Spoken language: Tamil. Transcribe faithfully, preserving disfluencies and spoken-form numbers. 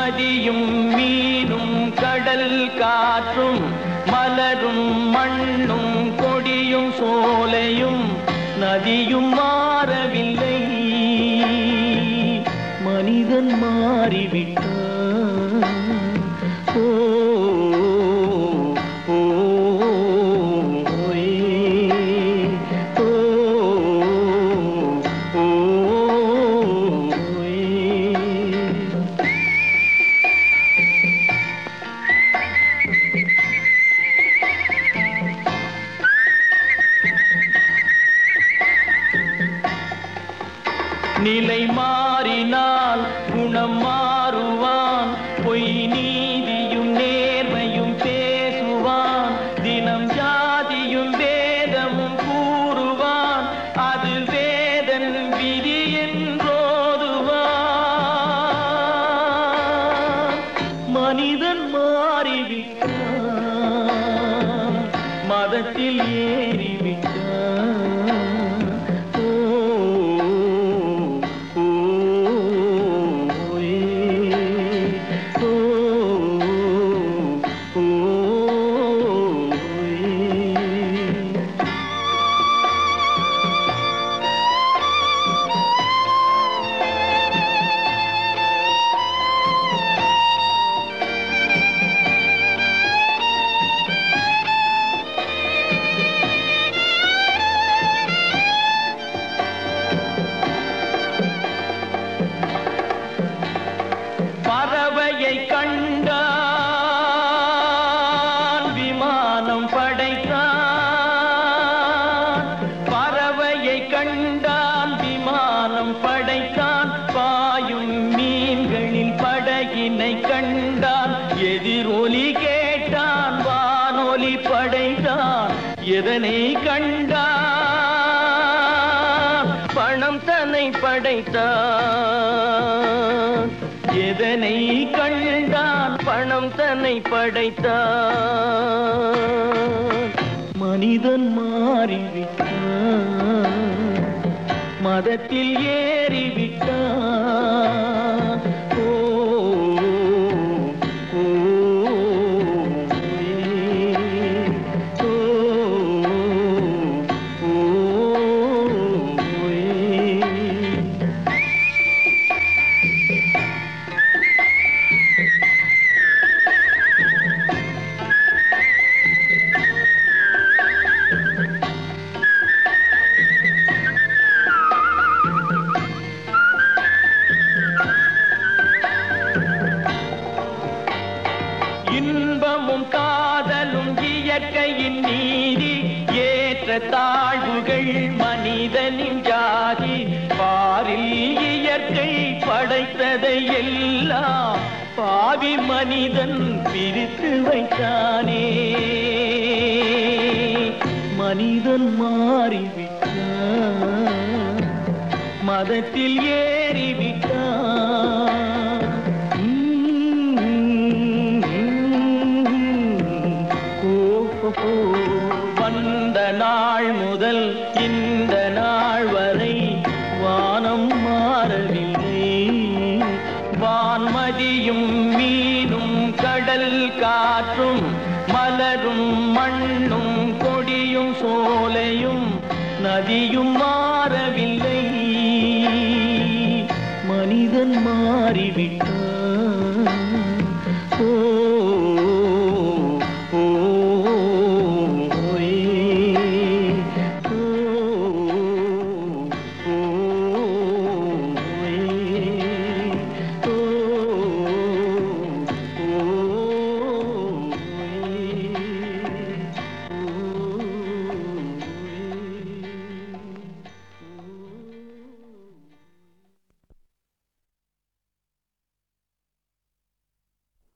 வான்மதியும் மீனும் கடல் காற்றும் மலரும் மண்ணும் கொடியும் சோலையும் நதியும் மாறவில்லை, மனிதன் மாறிவிட்டான். ஓ நிலை மாறினால் குணம் மாறுவான், பொய் நீதியும் நேர்மையும் பேசுவான், தினம் ஜாதியும் வேதமும் கூறுவான், அது வேதன் விதி என்றோதுவான். மனிதன் மாறிவிட்டான், மதத்தில் ஏறிவிட்டான். பறவையை கண்டான் விமானம் படைத்தான், பறவையை கண்டான் விமானம் படைத்தான், பாயும் மீன்களில் படகினை கண்டான், எதிரொலி கேட்டான் வானொலி படைத்தான். எதனை கண்டான்? பணம் தன்னை படைத்தான். எதனை கண்டான்? பணம் தன்னை படைத்தான். மனிதன் மாறிவிட்டான், மதத்தில் ஏறிவிட்டான். ஓ ஓ இன்பமும் காதலும் இயற்கையின் நீதி, ஏற்ற தாழ்வுகள் மனிதனின் ஜாதி. பாரில் இயற்கை படைத்ததை எல்லாம் பாவி மனிதன் பிரித்து வைத்தானே. மனிதன் மாறிவிட்டான், மதத்தில் ஏறிவிட்டான். வந்த நாள் முதல் இந்த நாள் வரை வானம் மாறவில்லை, வான்மதியும் மீனும் கடல் காற்றும் மலரும் மண்ணும் கொடியும் சோலையும் நதியும் மாறவில்லை, மனிதன் மாறிவிட்டான்.